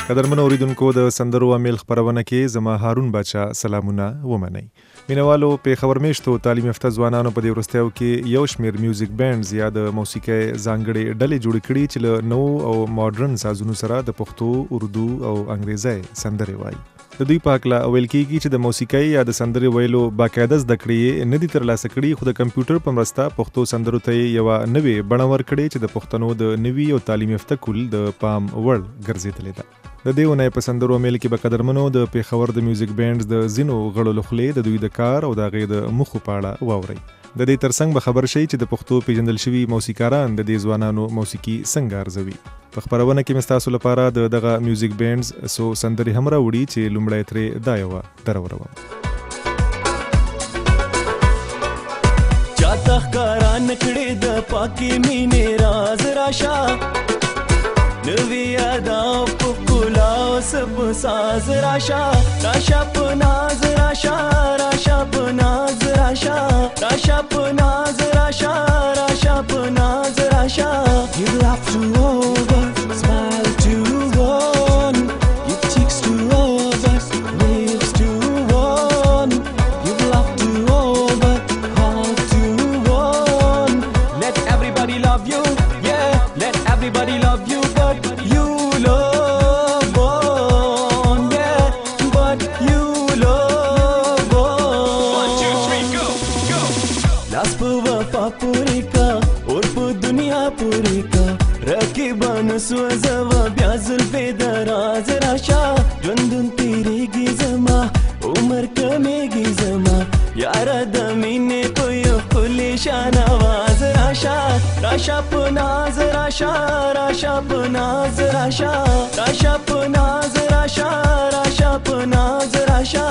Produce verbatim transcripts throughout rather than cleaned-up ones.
قدرمنو اوریدونکو د سندرو امیل خبرونه کې زما هارون باچا سلامونه ومنئ. مینوالو په خبر میشتو تعلیم یافته ځوانانو په دې وروستیو کې یو شمیر میوزیک بینډز یا د موسیقۍ ځانګړې ډلې جوړې کړي چې له نو او ماډرن سازونو سره د پښتو، اردو او انګریزي سندرې وایي. د دوی په هکله ویل کېږي چې د موسیقۍ یا د سندرې ویلو باقاعده زده کړې نه دي ترلاسه کړي، خو د کمپیوټر په مرسته پښتو سندرو ته یوه نوې بڼه ورکړې چې د پښتنو د نوي او تعلیم یافته کل د پام وړ ګرځېدلې ده. د دې اونۍ په سندرو میل کې به قدرمنو د پېښور د میوزیک بینډز د ځینو غړو له خولې د دوی د کار او د هغې د موخو په اړه واورئ. د دې ترڅنګ به خبر شئ چې د پښتو پیژندل شوي موسیقاران د دې ځوانانو موسیقي څنګه ارزوي. په خپرونه کې مې ستاسو لپاره د دغه میوزیک بینډز څو سندرې هم راوړي چې لومړی ترې دا یوه دروروم. چاته ښکارا نکړې د پاکې مینې راز راشه، نوی ادا په ښکلا او سب ساز راشه، راشه په ناز راشه، راشه په ناز راشه، راشه په ناز راشه، راشه په ناز راشه. You laugh to over, smile to one, you cheeks to over, lips to one, you laugh to over, heart to one. Let everybody love you, yeah, let everybody love you, but you love one, yeah, but you love one. One, two, three, go, go. Las pa wafa puri ka, aur pa duniya puri ka, rakibان سوزوا بیا زلفې دراز راشه، ژوندون تیریږي زما عمر کمیږي زما، یاره د مینې په یو ښکلي شان آواز راشه، راشه په ناز راشه، راشه په ناز راشه، راشه په ناز راشه، راشه په ناز راشه.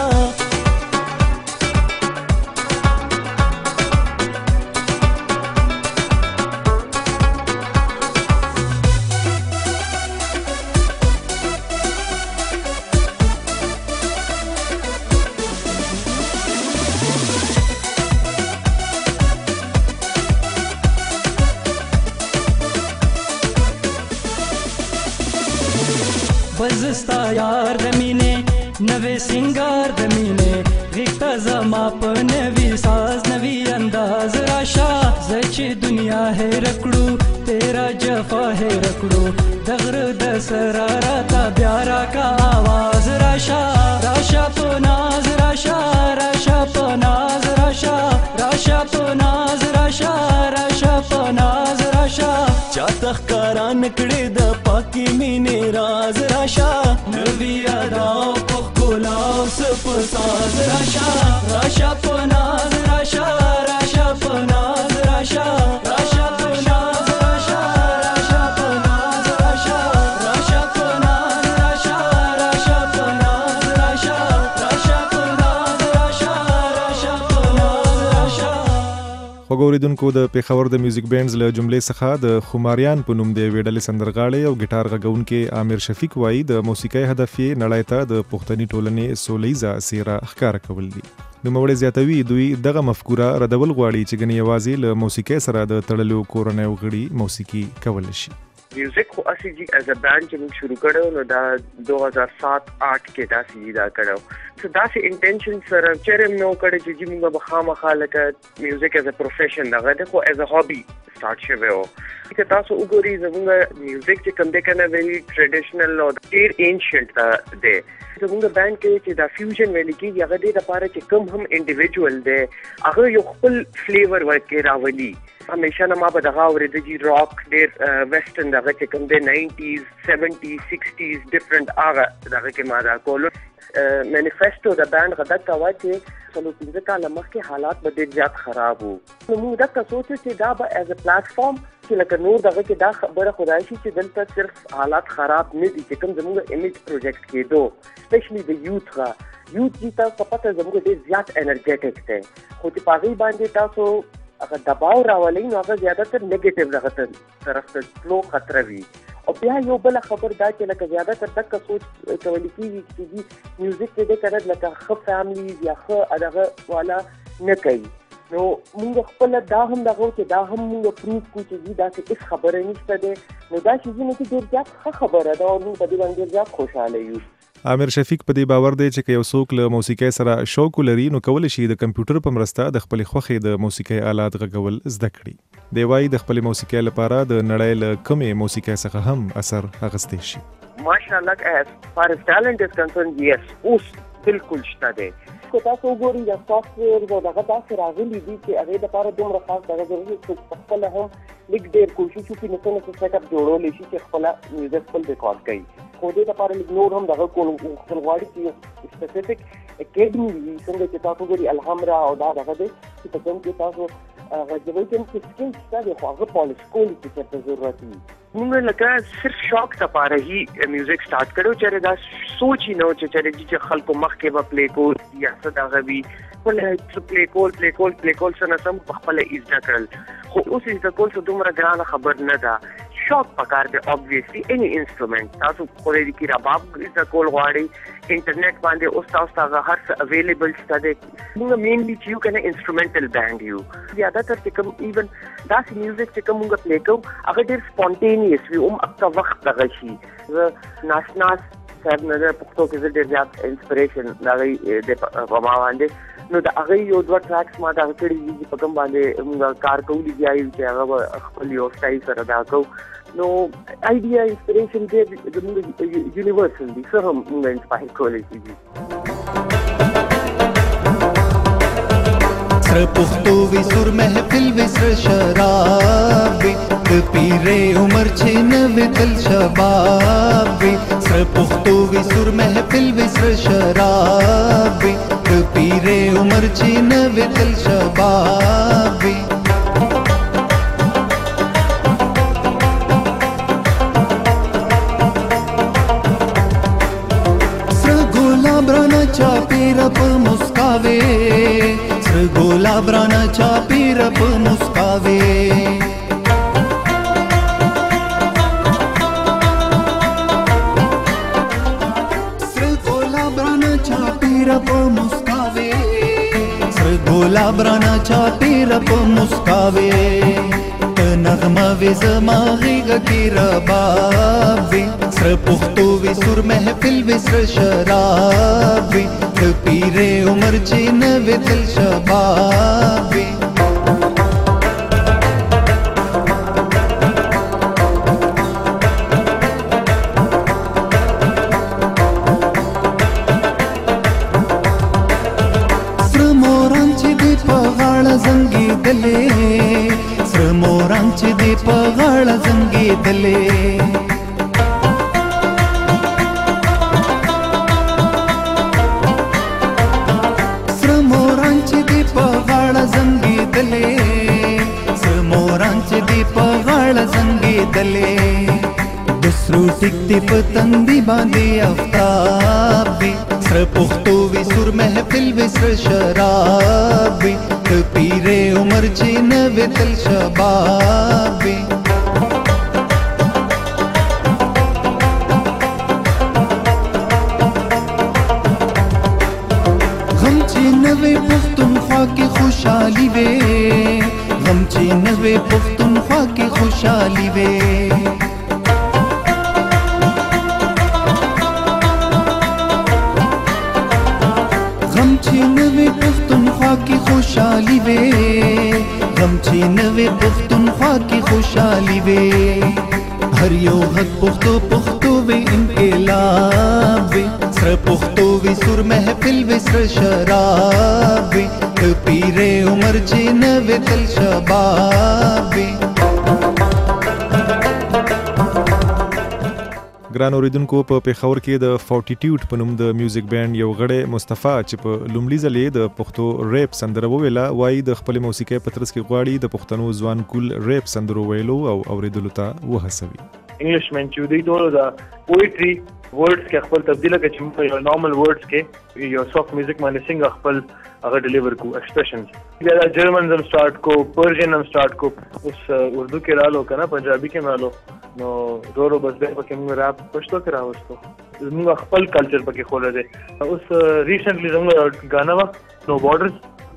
بزستا یار د مینې نوې سنگار د مینې غیږ زما په نوي ساز نوي انداز راشه، زه چې دنیا هیر کړو تیرا جفا هیر کړو، د غره د سره راته بیا راکا آواز راشه، راشه په ناز راشه، راشه په ناز راشه، راشه په ناز راشه، راشه په ناز راشه. چاته ښکارا نکړې د پاکې مینې راز راشه، نوی ادا په ښکلا او څه په ساز راشه، راشه په ناز راشه، راشه په ناز راشه، راشه په ناز راشه، راشه په ناز راشه، راشه په ناز راشه، راشه په ناز راشه، راشه په ناز راشه، راشه په ناز راشه. خوږ اوریدونکو، د پېښور د میوزیک بینډز له جملې څخه د خماریان په نوم د یوې ډلې سندرغاړی او ګیټار غږونکی عامر شفیق وایي د موسیقۍ هدف یې نړۍ ته د پښتني ټولنې سولیزه څېره ښکاره کول دي. نوموړی زیاتوي دوی دغه مفکوره ردول غواړي چې ګنې یوازې له موسیقۍ سره د تړلو کورنیو غړي موسیقي کولی شي. میوزک خو اسی جی ایز ا بینڈ چې موږ شروع کړو نو دا دو هزار سات آٹھ کې داسې دا کړو، سو داسې انټینشن سره چیرې مې وکړی چې جی موږ به خامخا لکه میوزک ایز ا پروفیشن دغه دی خو ایز ا هابي سٹارټ شوی و. که تاسو وګورئ زموږ میوزک چې کوم دی که نه ویری ټریډیشنل او ډېر اینشینټ دی. زموږ بینډ کې چې دا فیوژن ویل کېږي هغه دې دپاره چې کوم هم انډیویجول دی هغه یو خپل فلیور ورکې راولي. همیشه نه ما به دغه اورېده چې راک ډېر ویسټرن دغه چې کوم دی ناینټیز سیونټیز سکسټیز ډفرنټ هغه دغه کې ما دا کولو. مینیفیسټو د بینډ غږ کوه چې څلور پنځه کاله مخکې حالات به ډېر زیات خراب وو، نو موږ دغه سوچو چې دا به ایز ا پلیټفارم چې لکه نور دغه کې دا خبره خدای شي چې دلته صرف حالات خراب نه دي چې کوم زموږ امیج پروجیکټ کېدو سپیشلی د یوت ښه یوت چې تاسو په پته زموږ ډېر زیات انرژیټک دی، خو چې په هغې باندې تاسو هغه دباو راولئ نو هغه زیاتره نیګیټیو دغه طرف ته تلو خطره وي. او بیا یو بله خبر دا چې لکه زیاتره دغه سوچ کولی کېږي چې میوزیک کې دی که نه لکه ښه فیملیز یا ښه دغه والا نه کوي، نو موږ خپل دا هم دغه چې دا هم موږ پروف کوو چې دا څه هیڅ خبره نشته ده. نو دا چې زموږ ډېر زیات ښه خبره ده او موږ په دې باندې زیات خوشاله یو. عامر شفیق په دې باور دی چې که یو څوک له موسیقۍ سره شوق لري نو کولی شي د کمپیوټر په مرسته د خپلې خوښې د موسیقۍ آلات غږول زده کړي. دی وایي د خپلې موسیقۍ لپاره د نړۍ له کمې موسیقۍ څخه هم اثر اخیستی شي. ماشاءالله as far as talent is concerned, yes, اوس بالکل شته دی. که تاسو وګورئ د سافټویر او دغه داسې راغلي دي چې هغې دپاره دومره خاص دغه ضروري څوک پخپله هم لږ ډېر کوشش وکړي نو څه نه څه سیټ اپ جوړولی شي چې خپله میوزیک خپل ریکارډ کوي. خو دې دپاره لږ نور هم دغه کول غوښتل غواړي چې یو سپیسیفیک اکیډمي وي څنګه چې تاسو وګورئ الهمرا او دا دغه دی چې په کوم کې تاسو غږوئ کوم چې سکل شته دی خو هغه پالش کولو کې چېرته ضرورت وي. موږ لکه صرف شوق دپاره هی میوزیک سټارټ کړو چېرې دا سوچ یې نه و چې چېرې چې خلکو مخکې به پلی کول یا څه دغه وي خپله پلی کول پلی کول پلی کول څه نه سم په خپله یې زده کړل. خو اوس یې زده کول څه دومره ګرانه خبر نه ده. شوق پکار دی obviously any instrument. تاسو خدای دې کړي رباب زده کول غواړئ انټرنیټ باندې اوس تاسو ته هر څه اویلیبل شته دی. موږ مینلی چې یو کنه انسټرومنټل بینډ یو زیاتره چې کوم ایون داسې میوزیک چې کوم موږ پلی کوو هغه ډېر سپونټینیس وي هم اکثر وخت دغه شي. زه ناشناس صاحب نه د پښتو کې زه ډېر زیات انسپریشن د هغوی د په ما باندې نو د هغوی یو دوه ټریکس ما دغه کړي دي چې په کوم باندې موږ کار کولی بیا یو چې هغه به خپل یو سټایل سره دا کوو. نو آیډیا انسپریشن ډېر زموږ یونیورسل دي څه هم موږ انسپایر کولی شي دي. سر پختو وی سر محفل وی سر شراب وی د پیرې عمر چې نوې تل شباب وی. سر پختو وی سر محفل وی سر شراب وی د پیرې عمر چې نوې تل شباب وی. سر ګلاب رانا چا پیر په مسکاوي سر ګلاب رانا چا پیر په مسکاوي. په مسکاوي سر ګلاب رانا چا پیر په مسکاوي. ته نغمه وې زما غېږه کې رباب وې. سر پښتو وې سر محفل وې سر شراب وې د پیرې عمر چې نوې تل شباب وې. سر موران چې دی په غاړه زنګېدلې. سر موران چې دی په غاړه زنګېدلې. سر موران چې دی په غاړه زنګېدلې. د سرو ټیک دی په تندي باندې آفتاب وي. سر پښتو وي سر محفل وي سر شراب وي د پیرې عمر چې نوې تل شباب وي. غم چې نوې پښتونخوا کې خوشحالي وي. غم چې نوې پښتونخوا کې خوشحالي وي. غم چې نوې پښتونخوا کې خوشحالي وي. غم چې نوې پښتونخوا کې خوشحالي وي. هر یو غږ پښتو پښتو وي انقلاب وي. سر پښتو وي سر محفل وي سر شراب وي د پیرې عمر چې نوې تل شباب وي. ګران اوریدونکو په پیښور کې د فورټیټیوډ په نوم د میوزیک بینډ یو غړی مصطفی چې په لومړي ځل یې د پښتو ریپ سندره وویله وایي د خپلې موسیقۍ په ترڅ کې غواړي د پښتنو ځوان کول ریپ سندرو ویلو او اوریدلو ته وهڅوي. انګلیشمن چې دوی ټول د پوئټري ورډز کې خپل تبدیل کړي چې موږ یو نارمل ورډز کې یو سافت میوزیک باندې څنګه خپل هغه ډیلیور کو ایکسپریشنز. بیا د جرمن زم سٹارټ کو پرشین هم سٹارټ کو اوس اردو کې رالو کنه پنجابي کې رالو نو ورو بس به پکې موږ رap پښتو کې راوستو موږ خپل کلچر پکې خولې دي. اوس ریسنټلی زموږ غانا وا نو بارډرز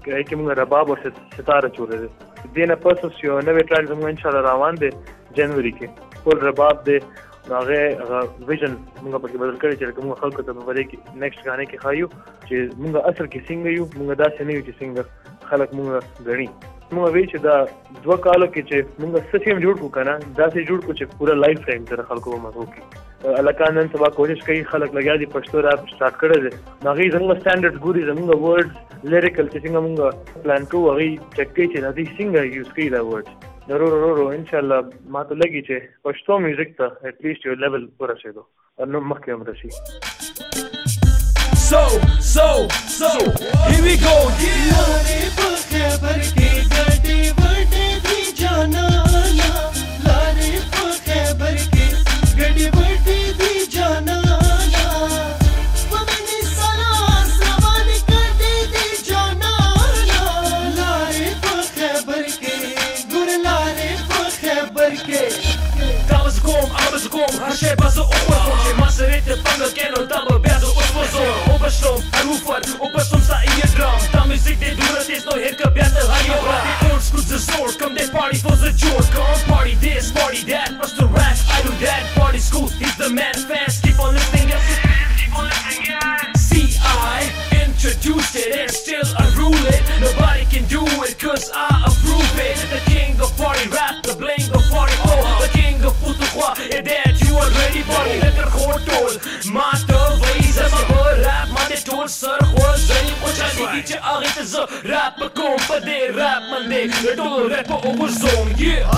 کې موږ رباب او ستاره جوړې دي دینه پسوس یو نوې ټرک زموږ ان شاء الله روان دي جنوري کې ټول رباب دي هغه ویژن موږ په بدل کړی چې موږ خلکو ته په ورې کې نیکسټ غانې کې خایو چې موږ اصل کې څنګه یو موږ داسې نه یو چې څنګه خلک موږ غني موږ وی چې دا دوه کالو کې چې موږ سسیم جوړ کو کنه داسې جوړ کو چې پورا لایف ټایم تر خلکو به مزو کی الکان نن سبا کوشش کوي خلک لګیا دي پښتو راب سٹارټ کړی دي هغه څنګه سټانډرډ ګوري زموږ ورډز لیریکل چې څنګه موږ پلان کوو هغه چک کوي چې دا څنګه یوز کوي دا ورډز ضرور ضرور ان شاء الله ما ته لګي چې پښتو میوزیک ته اټ لیست یو لیول ورسېدو نو مخکې هم راشي So, so, so, here we go. Lare khaybar ke gade vade di jana na. Lare khaybar ke gade vade di jana na. Pamani salas rawani kade di jana na. Lare khaybar ke gur lare khaybar ke. Kawas kom, awas kom, hashe bazo opa kom. Maseret panga keno tabo bezo usmozo. Opastom, Arufat, Opastom sa iya drum. Ta music de dura tes no hit ka byata hayo ra. Old school the sword, come they party for the joy. Come party this, party that, bust the rap, I do that. Party school, he's the man, fans keep on listening, yes, keep on listening, yeah. See, I introduced it and still I rule it. Nobody can do it cause I approve it. The king of party rap, the bling of party oh, the king of putukwa, and that you already party. Lekker khotol, mata vaiza ma rap, mate tol sir khos zai pocha digi che agit z rap kom pade rap mande tol rap over zone yeah.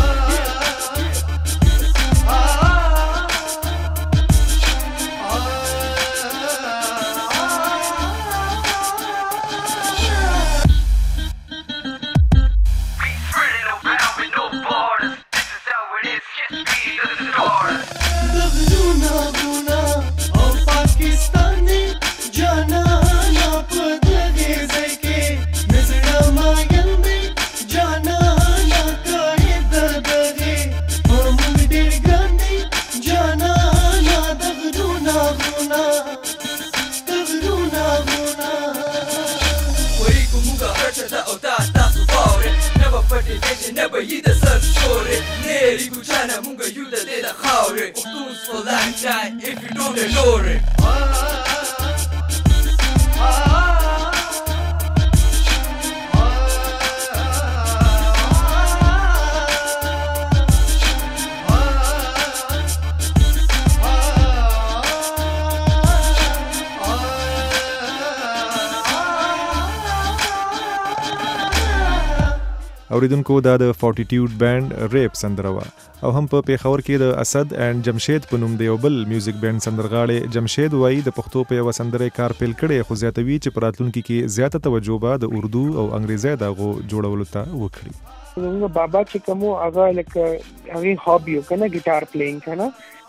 Never you the sun story. Neri kuchana munga you the de la khaure. Tunes for lifetime if you don't know it. اوریدونکو دا د فورټیټیوډ بینډ ریپ سندره وه او هم په پیښور کې د اسد اینڈ جمشید په نوم د یو بل میوزیک بینډ سندرغاړی جمشید وایي د پښتو په یوه سندره کار پیل کړی خو زیاتوي چې په راتلونکي کې زیاته توجه به د اردو او انګریزي د هغو جوړولو ته وکړي. زموږ بابا چې کوم هغه لکه هغه هابي وکنه ګیټار پلیینګ کنه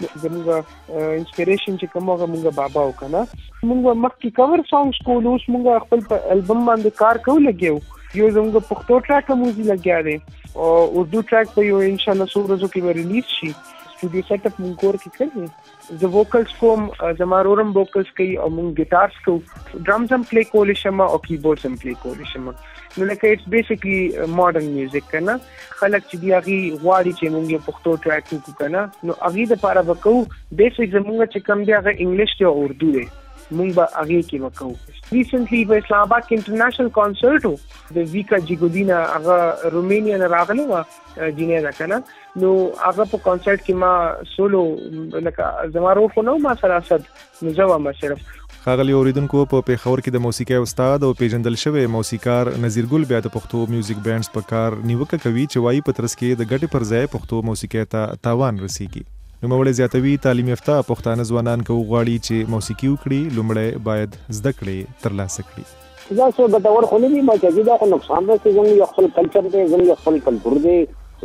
زموږ انسپیریشن چې کوم هغه موږ بابا وکنه موږ مخکې کور سانګز کول اوس موږ خپل په البم باندې کار کوو لګیو یو زموږ پښتو ټریک هم موږ لګیا دی او اردو ټریک په یو ان شاء الله څو ورځو کې به ریلیز شي سټوډیو سیټ اپ موږ کور کې کړی زه ووکلز کوم زما رورم ووکلز کوي او موږ ګیټارز کوو ډرمز هم پلی کولی شم او کیبورډز هم پلی کولی شم نو لکه اټس بیسیکلی ماډرن میوزیک کنه خلک چې دی هغه غواړي چې موږ یو پښتو ټریک وکړو کنه نو هغه د لپاره وکړو بیسیک زموږ چې کوم دی هغه انګلیش دی او اردو دی موږ به هغه کې وکړو ریسنټلی په اسلام آباد کې انټرنیشنل کانسرت و د ویکا جیګودینا هغه رومانیا نه راغلی و جنیدا کنه نو هغه په کانسرت کې ما سولو لکه زمارو خو نو ما سره اسد نو زما ما صرف ښاغلي اوریدونکو په پیښور کې د موسیقۍ استاد او پیژندل شوی موسیقار نذیر ګل بیا د پښتو میوزیک بینډز په کار نیوکه کوي چې وایي په ترڅ کې د ګټې پر ځای پښتو موسیقۍ ته تاوان رسیږي. نوموړی زیاتوي تعلیم یافته پښتانه ځوانان که وغواړي چې موسیقي وکړي لومړی باید زده کړې ترلاسه کړي. دا څه ګټور خو نه دي چې دا خو نقصان دی چې زموږ یو خپل کلچر دی زموږ خپل کلتور دی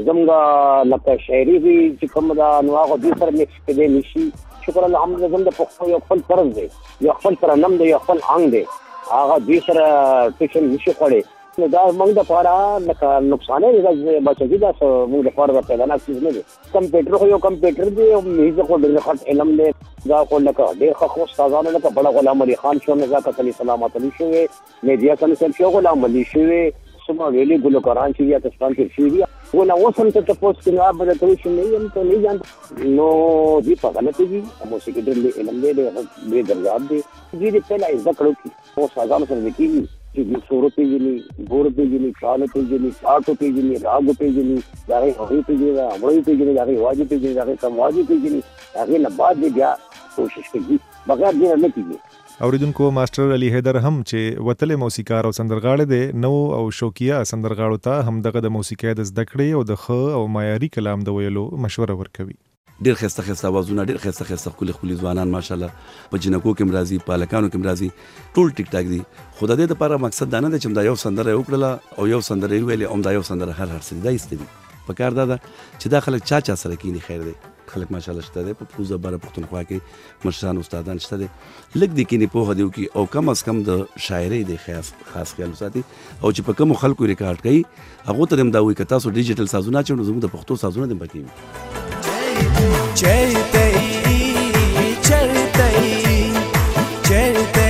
زموږ لکه شاعري دی چې کوم دا نو هغه دې سره مکس کېدی نه شي. شکر الحمد زموږ د پښتو یو خپل طرز دی یو خپل ترنم دی یو خپل آنګ دی هغه دې سره ټیشن نشي خوړی نو دا موږ د پاره لکه نقصان دی چې بچی دا موږ د پاره پیدا نه کیږي. کمپیوټر خو یو کمپیوټر دی او میوزیک خو ډېر خاص علم دی دا خو لکه ډېر ښه استادانو لکه بڑا غلام علي خان شو نزاکت علي سلامت علي شوی میډیا کنسل شو غلام علي شوی سما ویلي ګلوکاران چې یا تاسو کې شوی ولا وصل ته تاسو کې نه ابدا ته شي نه یم ته نه جان نو دی په غلطه دي موسیقي دې علم دې دې درجات دي دې په لای ذکر کوي او سازانو سره کېږي چې صورت پیجنی ګور پیجنی چال پیجنی پاټو پیجنی راګ پیجنی دا هغه پیجنی دا امړی پیجنی دا واجب پیجنی دا کم واجب پیجنی هغه نه بعد بیا کوشش کوي بغیر دې نه کیږي. اوریدونکو ماستر علي حیدر هم چې وتل موسیقار او سندرغاړی دی نو او شوقیا سندرغاړو ته هم دغه د موسیقۍ د زده کړې او د ښه او معیاري کلام د ویلو مشوره ورکوي. ډېر ښایسته ښایسته اوازونه ډېر ښایسته ښایسته ښکلي ښکلي ځوانان ماشاءالله په جنکو کې هم راځي په هلکانو کې هم راځي ټول ټیک ټاک دي. خو د دې دپاره مقصد دا نه دی چې همدا یو سندره یې وکړله او یو سندره یې وویلې او همدا یو سندره هر هر څه دي دا ایسته دي. پکار دا ده چې دا خلک چا چا سره کینی خیر دی خلک ماشاءالله شته دی په پوزه باره پښتونخوا کې مشران استادان شته دی لږ د کینې پوهه دی وکړي او کم از کم د شاعرۍ د خاص خاص خیال وساتي او چې په کومو خلکو ریکارډ کوي هغو ته هم دا وایي که تاسو ډیجیټل سازونه اچوئ نو زموږ د پښتو سازونه دې پکې وي. چلتے چلتے چلتے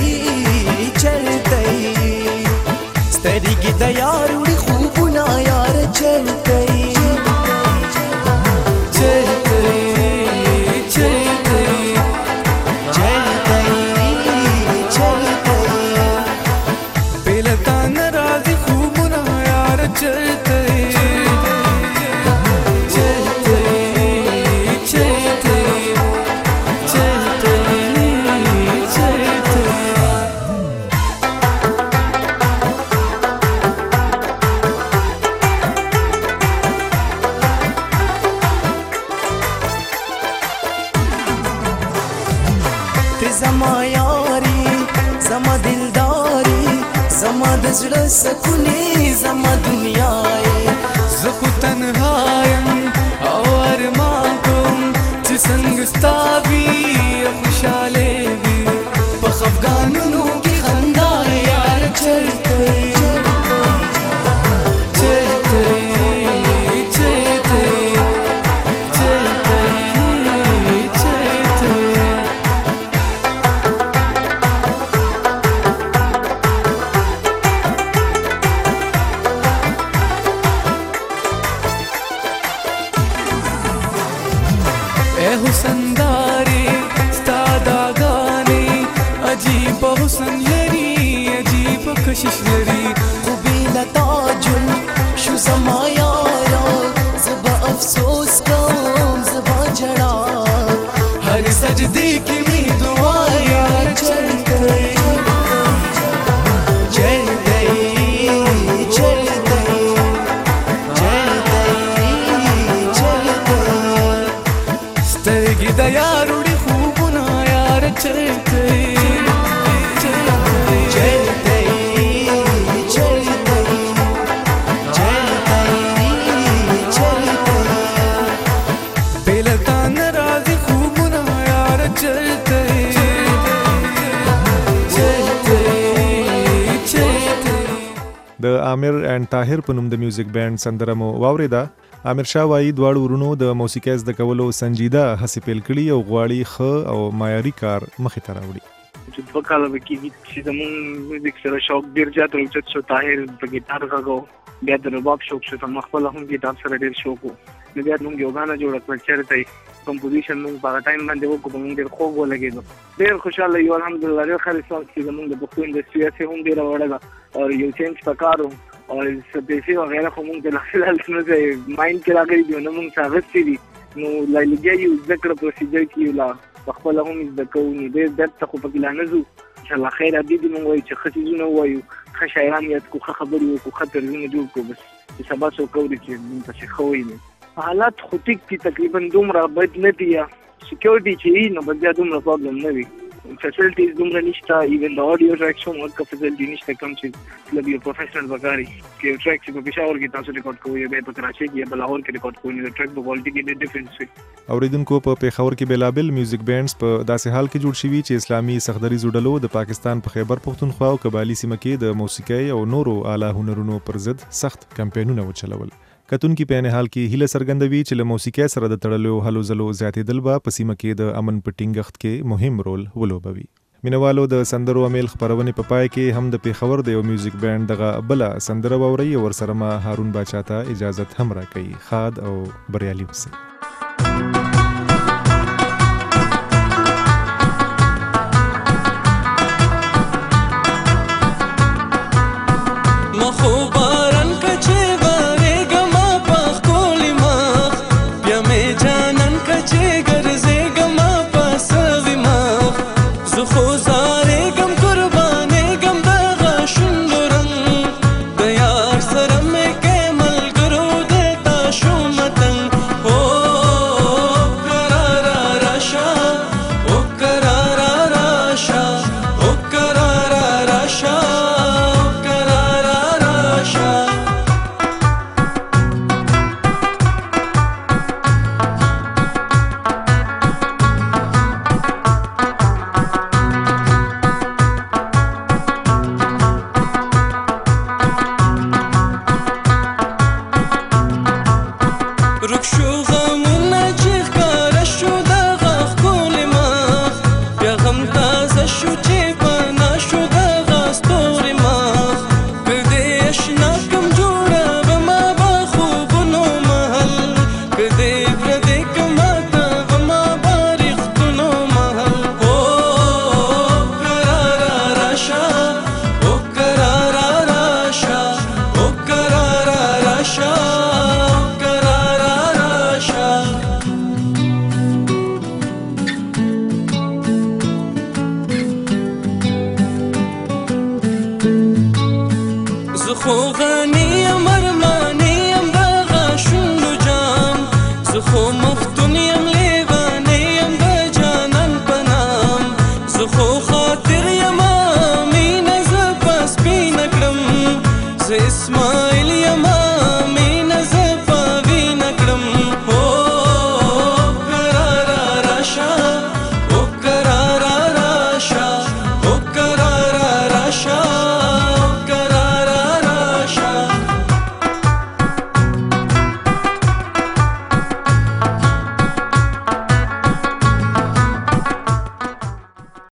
چلتے سترګې د یار وړي خوبونه یار چلتے چلتے چلتے چلتے چلتے بلتا ناراضي خوبونه یار چلتے زړه سکونې زما دنیا یې زه خو تنها یم او ارمان کوم چې څنګه ستا وي خوشحالې وي په خفګانونو کې خندا یار چلته چلته چلته چلته چلته حسنداري ستا دا غاني عجیب حسن لري عجیب کشش لري خو بلا تاجل شو زما یارا زبا افسوس کوم زبا جړا هر سجدي کې می دعا یار چلته د یار وړي خوبونه یار چلته چلته چلته چلته چلته بلتا ناراضي خوبونه یار چلته چلته چلته. د عامر اینڈ طاهر په نوم د میوزیک بینډ سندره مو واورېده. عامر شاه وایي دواړو ورونو د موسیقۍ زده کولو سنجیده هڅې پیل کړي او غواړي ښه او معیاري کار مخې ته راوړي. چې دوه کاله به کېږي چې زمونږ میوزیک سره شوق ډېر زیات راوچت شو. طاهر په ګیټار غږو بیا د رباب شوق شو ته ما خپله هم ګیټار سره ډېر شوق و نو بیا موږ یو ګانه جوړه کړه چېرته کمپوزیشن موږ په هغه ټایم باندې وکړو په موږ ډېر خوږ ولګېدو ډېر خوشحاله یو الحمدلله ډېر ښه رسپانس چې زموږ د پښتو انډسټري هسې هم ډېره وړه ده او یو چینج پکار و او پیسې وغیره خو موږ د فلحال څه نه مایند کې راغلي دي نو موږ څه اخیستي دي نو لا لګیا یو زده کړه پروسیجر کې یو لا په خپله هم زده کوو نو ډېر درد ته خو پکې لا نه ځو انشاءالله خیر ابدي دې موږ وایو چې ښه څیزونه ووایو ښه شاعران یاد کړو ښه خبرې وکړو ښه طرزونه جوړ کړو بس چې سبا څوک اوري چې موږ پسې ښه وایو حالات خو ټیک دي تقریبا دومره بد نه دي سکیورټي چې وي نو بس بیا دومره پرابلم نه وي فیسلټیز دومره نشته ایون د اډیو ټریکس هم ورکه فیسلټي نشته کوم چې لږ یو پروفیشنل وکاري کې ټریک چې په پېښور کې تاسو ریکارډ کوئ یا په کراچۍ کې یا په لاهور کې ریکارډ کوئ نو د ټریک په کوالټي کې ډېر ډیفرنس وي. اوریدونکو په پېښور کې بېلابېل میوزیک بینډز په داسې حال کې جوړ شوي چې اسلامي سختدریزو ډلو د پاکستان په خیبر پښتونخوا او قبایلي سیمه کې د موسیقۍ او نورو اعلی هنرونو پر ضد سخت کمپینونه وچلول. کتونکي په نه حال کې هیله څرګندوي چې له موسیقۍ سره د تړلو هلو ځلو زیاتېدل به په سیمه کې د امن په ټینګښت کې مهم رول ولوبوي. مینوالو د سندرو امیل خبرونې په پای کې هم د پیښور د یو میوزیک بینډ دغه بله سندره واورئ او ورسره ما هارون باچا ته اجازت هم راکوي. ښاد او بریالي اوسئ.